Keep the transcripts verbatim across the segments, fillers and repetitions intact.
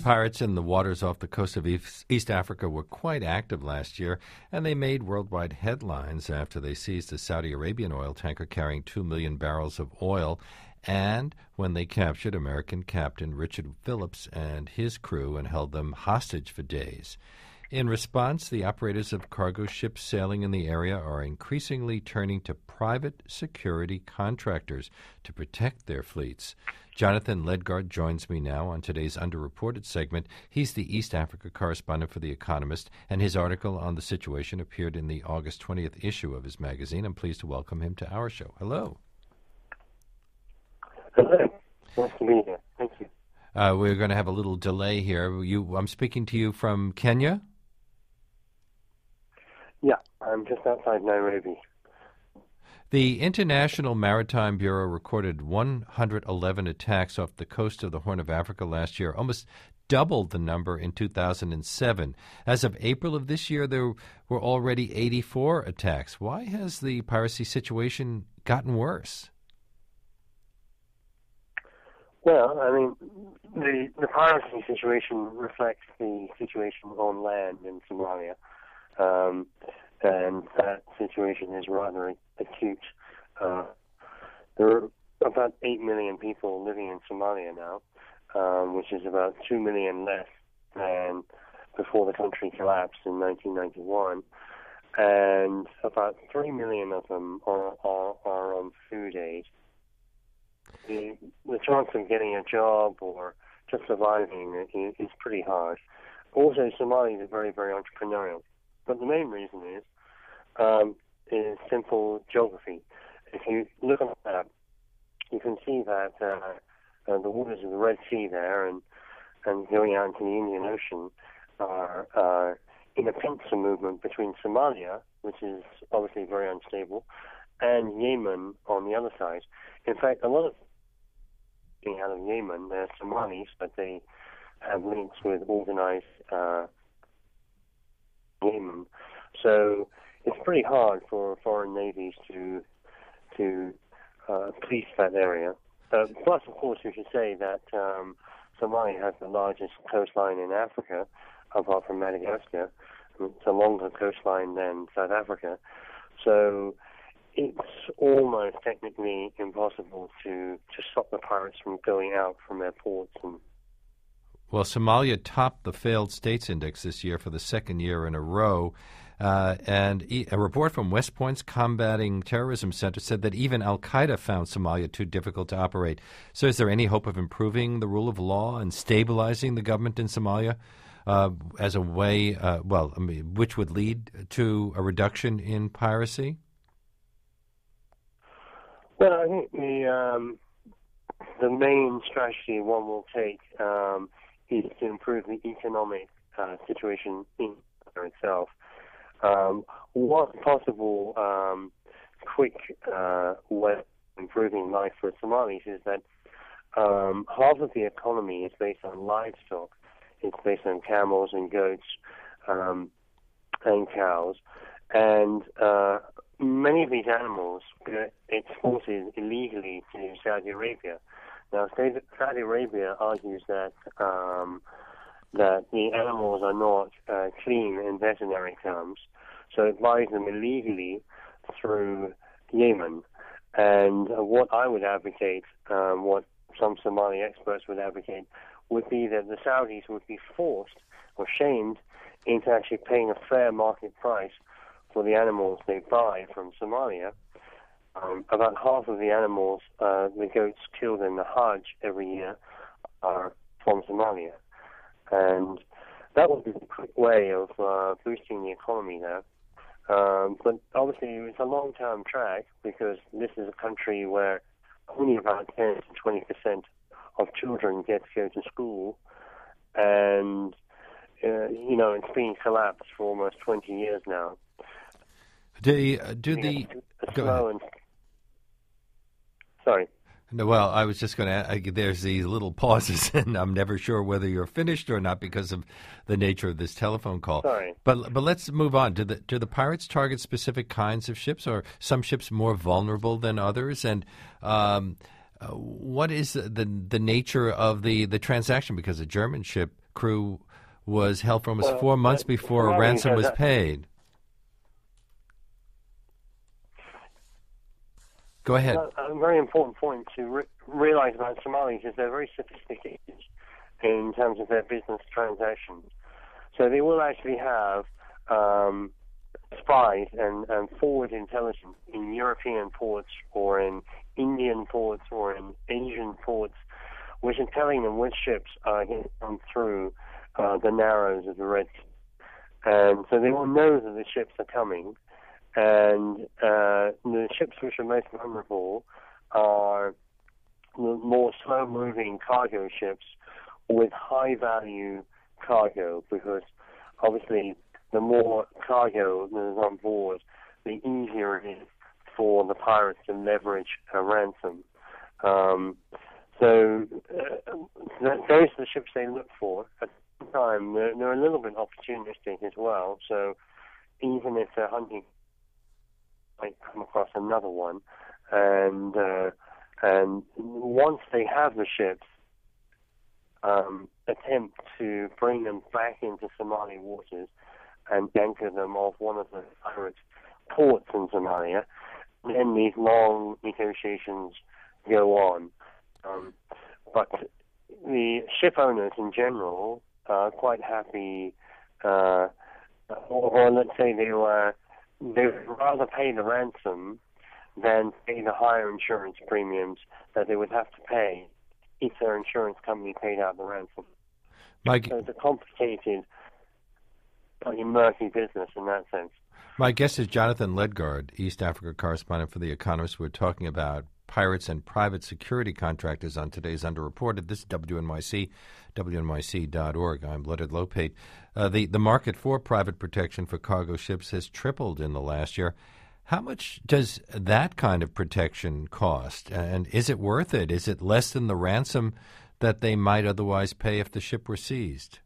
Pirates in the waters off the coast of East, East Africa were quite active last year, and they made worldwide headlines after they seized a Saudi Arabian oil tanker carrying two million barrels of oil, and when they captured American Captain Richard Phillips and his crew and held them hostage for days. In response, the operators of cargo ships sailing in the area are increasingly turning to private security contractors to protect their fleets. Jonathan Ledgard joins me now on today's Underreported segment. He's the East Africa correspondent for The Economist, and his article on the situation appeared in the August twentieth issue of his magazine. I'm pleased to welcome him to our show. Hello. Hello. Nice to be here. Thank you. Uh, we're going to have a little delay here. You, I'm speaking to you from Kenya? Yeah, I'm just outside Nairobi. The International Maritime Bureau recorded one hundred eleven attacks off the coast of the Horn of Africa last year, almost doubled the number in two thousand seven. As of April of this year, there were already eighty-four attacks. Why has the piracy situation gotten worse? Well, I mean, the, the piracy situation reflects the situation on land in Somalia. Um, and that situation is rather acute. Uh, there are about eight million people living in Somalia now, um, which is about two million less than before the country collapsed in nineteen ninety-one. And about three million of them are, are, are on food aid. The, the chance of getting a job or just surviving is, is pretty hard. Also, Somalia is very, very entrepreneurial. But the main reason is um, is simple geography. If you look on the map, you can see that uh, uh, the waters of the Red Sea there and, and going out into the Indian Ocean are uh, in a pincer movement between Somalia, which is obviously very unstable, and Yemen on the other side. In fact, a lot of being out of Yemen, they're Somalis, but they have links with organized uh, Yemen. So it's pretty hard for foreign navies to to uh, police that area. Uh, plus, of course, we should say that um, Somalia has the largest coastline in Africa, apart from Madagascar. It's a longer coastline than South Africa. So it's almost technically impossible to, to stop the pirates from going out from their ports. And Well, Somalia topped the failed states index this year for the second year in a row. Uh, and e- a report from West Point's Combating Terrorism Center said that even al-Qaeda found Somalia too difficult to operate. So is there any hope of improving the rule of law and stabilizing the government in Somalia uh, as a way, uh, well, I mean, which would lead to a reduction in piracy? Well, I think the, um, the main strategy one will take um, is to improve the economic uh, situation in itself. Um, one possible um, quick uh, way of improving life for Somalis is that um, half of the economy is based on livestock. It's based on camels and goats um, and cows. And uh, many of these animals get exported illegally to Saudi Arabia. Now, Saudi Arabia argues that um, that the animals are not uh, clean in veterinary terms, so it buys them illegally through Yemen. And uh, what I would advocate, um, what some Somali experts would advocate, would be that the Saudis would be forced or shamed into actually paying a fair market price for the animals they buy from Somalia. Um, about half of the animals, uh, the goats killed in the Hajj every year, are from Somalia. And that would be a quick way of uh, boosting the economy there. Um, but obviously it's a long-term track because this is a country where only about ten to twenty percent of children get to go to school. And, uh, you know, it's been collapsed for almost twenty years now. Do, uh, do the... Go ahead. And, sorry. No, well, I was just going to. There's these little pauses, and I'm never sure whether you're finished or not because of the nature of this telephone call. Sorry. But but let's move on. Do the do the pirates target specific kinds of ships, or some ships more vulnerable than others? And um, uh, what is the, the the nature of the the transaction? Because a German ship crew was held for almost well, four months uh, before a Somali ransom has was a- paid. Go ahead. A, a very important point to re- realize about Somalis is they're very sophisticated in terms of their business transactions. So they will actually have um, spies and, and forward intelligence in European ports or in Indian ports or in Asian ports, which is telling them which ships are going to come through uh, the narrows of the Red Sea. And so they will know that the ships are coming. And uh, the ships which are most vulnerable are the more slow-moving cargo ships with high-value cargo, because obviously the more cargo that is on board, the easier it is for the pirates to leverage a ransom. Um, so uh, th- those are the ships they look for. At the same time, they're, they're a little bit opportunistic as well. So even if they're hunting, might come across another one, and uh, and once they have the ships, um, attempt to bring them back into Somali waters and anchor them off one of the pirate ports in Somalia. Then these long negotiations go on, um, but the ship owners in general are quite happy, uh, or, or let's say they were. They would rather pay the ransom than pay the higher insurance premiums that they would have to pay if their insurance company paid out the ransom. Mike, so it's a complicated, slightly murky business in that sense. my guest is Jonathan Ledgard, East Africa correspondent for The Economist. We're talking about pirates and private security contractors on today's Underreported. This is W N Y C, W N Y C dot org. I'm Leonard Lopate. Uh, the, the market for private protection for cargo ships has tripled in the last year. How much does that kind of protection cost? And is it worth it? Is it less than the ransom that they might otherwise pay if the ship were seized?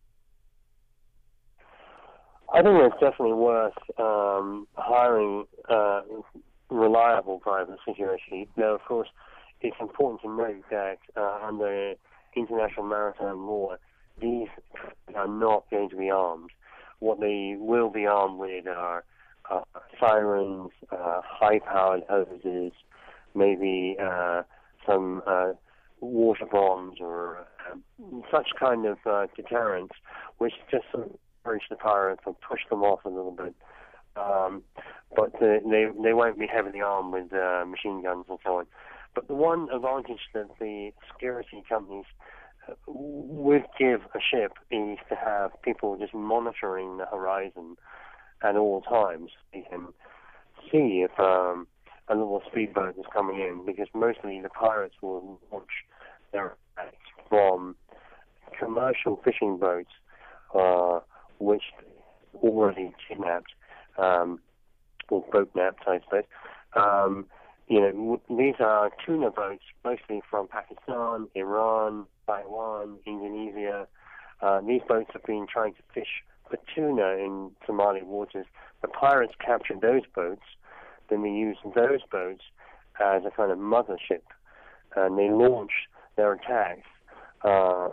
I think it's definitely worth um, hiring uh, reliable private security. Now, of course, it's important to note that uh, under international maritime law, these are not going to be armed. What they will be armed with are uh, sirens, uh, high-powered hoses, maybe uh, some uh, water bombs or uh, such kind of uh, deterrents, which just sort of encourage the pirates and push them off a little bit. Um, but uh, they they won't be heavily armed with uh, machine guns and so on. But the one advantage that the security companies uh, would give a ship is to have people just monitoring the horizon at all times. They can see if um, a little speedboat is coming in, because mostly the pirates will launch their attacks from commercial fishing boats, uh, which they already kidnapped, um, or boat napped, I suppose. Um, you know, these are tuna boats, mostly from Pakistan, Iran, Taiwan, Indonesia. Uh, these boats have been trying to fish for tuna in Somali waters. The pirates captured those boats, then they used those boats as a kind of mothership, and they launched their attacks. Uh,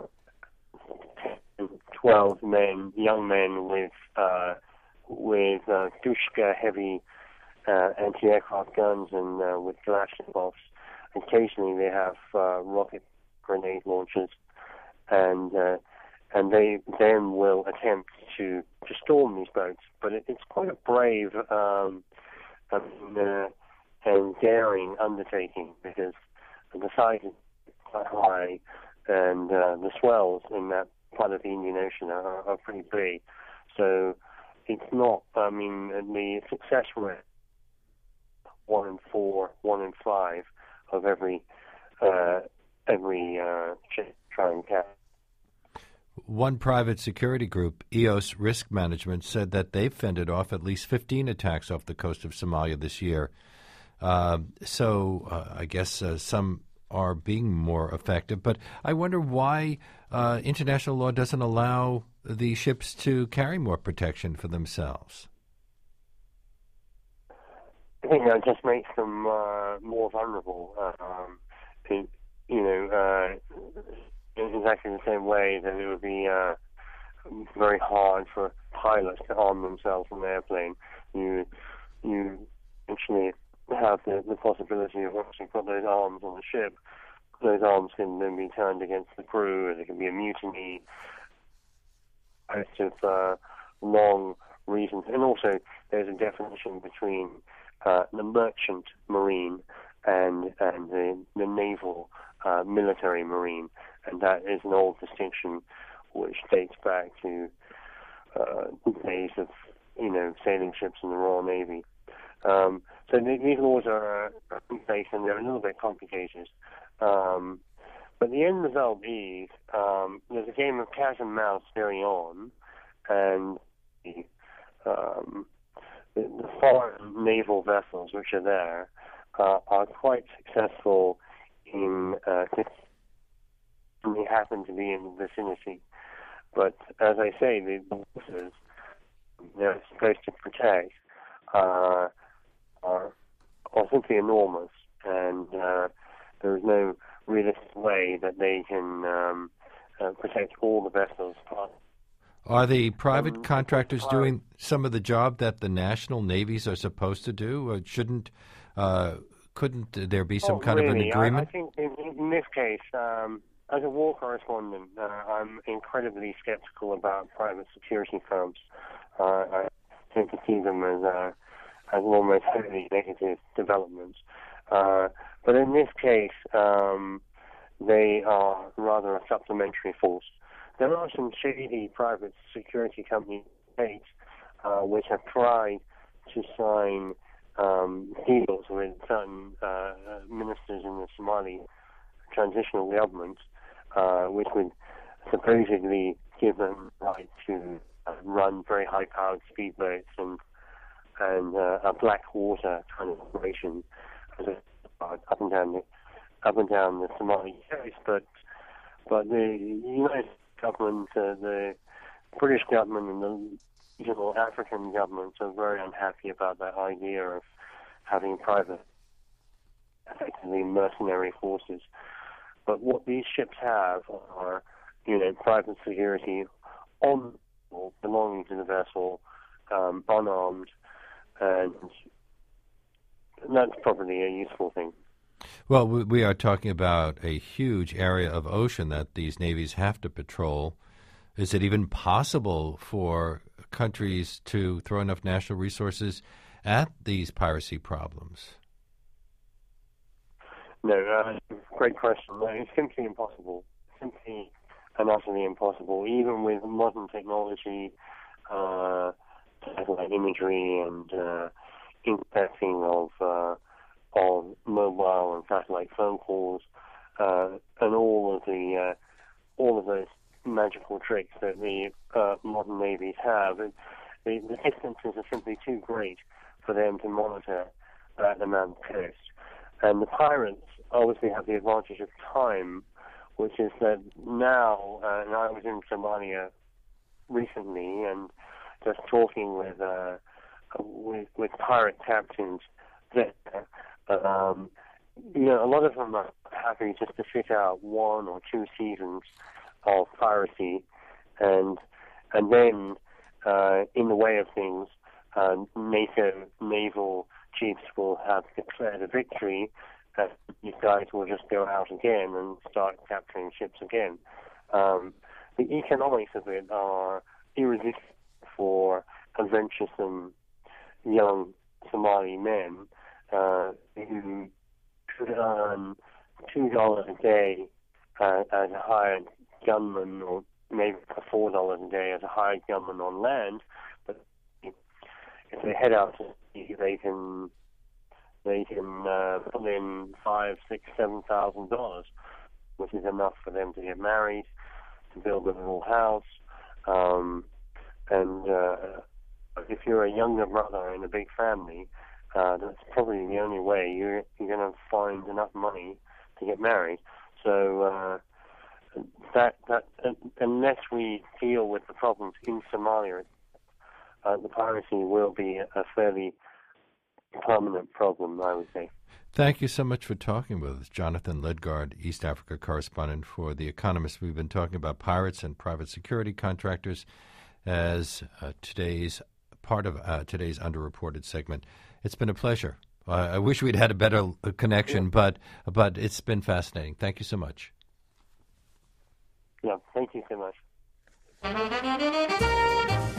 Twelve men, young men with uh, with uh, Dushka heavy uh, anti-aircraft guns and uh, with Kalashnikovs. Occasionally, they have uh, rocket grenade launchers, and uh, and they then will attempt to, to storm these boats. But it, it's quite a brave um, and, uh, and daring undertaking, because the size is quite high, and uh, the swells in that part of the Indian Ocean are, are pretty big. So it's not, I mean, the success rate, one in four, one in five of every uh, every uh, ship trying to catch. One private security group, E O S Risk Management, said that they've fended off at least fifteen attacks off the coast of Somalia this year. Uh, so uh, I guess uh, some are being more effective. But I wonder why uh, international law doesn't allow the ships to carry more protection for themselves. I think that just makes them uh, more vulnerable. Um, to, you know, uh, in exactly the same way that it would be uh, very hard for pilots to arm themselves on an airplane. You you actually have the, the possibility of once you've got those arms on the ship, those arms can then be turned against the crew, and there can be a mutiny, a host of uh, long reasons. And also, there's a definition between uh, the merchant marine and and the, the naval uh, military marine, and that is an old distinction which dates back to uh, days of you know sailing ships in the Royal Navy. Um, so these laws are uh, in place, and they're a little bit complicated. Um, but the end result is um, there's a game of cat and mouse going on, and the, um, the, the foreign naval vessels which are there uh, are quite successful in uh, they happen to be in the vicinity. But as I say, the waters they're supposed to protect uh, are, are simply enormous, and uh, there is no realistic way that they can um, uh, protect all the vessels. Are the private um, contractors doing some of the job that the national navies are supposed to do? Or shouldn't, uh, couldn't there be some Not kind really. of an agreement? I, I think in, in this case, um, as a war correspondent, uh, I'm incredibly skeptical about private security firms. Uh, I tend to see them as uh, as almost wholly negative developments. Uh, but in this case, um, they are rather a supplementary force. There are some shady private security companies uh, which have tried to sign um, deals with certain uh, ministers in the Somali transitional government, uh, which would supposedly give them the right to uh, run very high-powered speedboats and and uh, a black water kind of operation uh, up and down the up and down the Somali coast. But but the United government, uh, the British government, and the regional African governments are very unhappy about that idea of having private, effectively mercenary forces. But what these ships have are, you know, private security on belonging to the vessel, um, unarmed, and that's probably a useful thing. Well, we, we are talking about a huge area of ocean that these navies have to patrol. Is it even possible for countries to throw enough national resources at these piracy problems? No, uh, great question. No, it's simply impossible. Simply and utterly impossible. Even with modern technology, uh, satellite imagery, and uh, intercepting of uh, of mobile and satellite phone calls, uh, and all of the uh, all of those magical tricks that the uh, modern navies have, the, the distances are simply too great for them to monitor uh, the man's coast. And the pirates obviously have the advantage of time, which is that now, uh, and I was in Somalia recently, and just talking with uh, with, with pirate captains there, um, you know, a lot of them are happy just to fit out one or two seasons of piracy, and and then, uh, in the way of things, uh, NATO naval chiefs will have declared a victory, and these guys will just go out again and start capturing ships again. Um, the economics of it are irresistible for adventuresome young Somali men uh, who could earn two dollars a day uh, as a hired gunman, or maybe four dollars a day as a hired gunman on land. But if they head out to sea, they can they can uh, put in five, six, seven thousand dollars, which is enough for them to get married, to build a little house, um, and uh, if you're a younger brother in a big family, uh, that's probably the only way you're you're going to find enough money to get married. So uh, that that uh, unless we deal with the problems in Somalia, uh, the piracy will be a fairly permanent problem, I would say. Thank you so much for talking with us. Jonathan Ledgard, East Africa correspondent for The Economist. We've been talking about pirates and private security contractors as uh, today's part of uh, today's underreported segment. It's been a pleasure. Uh, I wish we'd had a better uh, connection, but but it's been fascinating. Thank you so much. Yeah, thank you so much.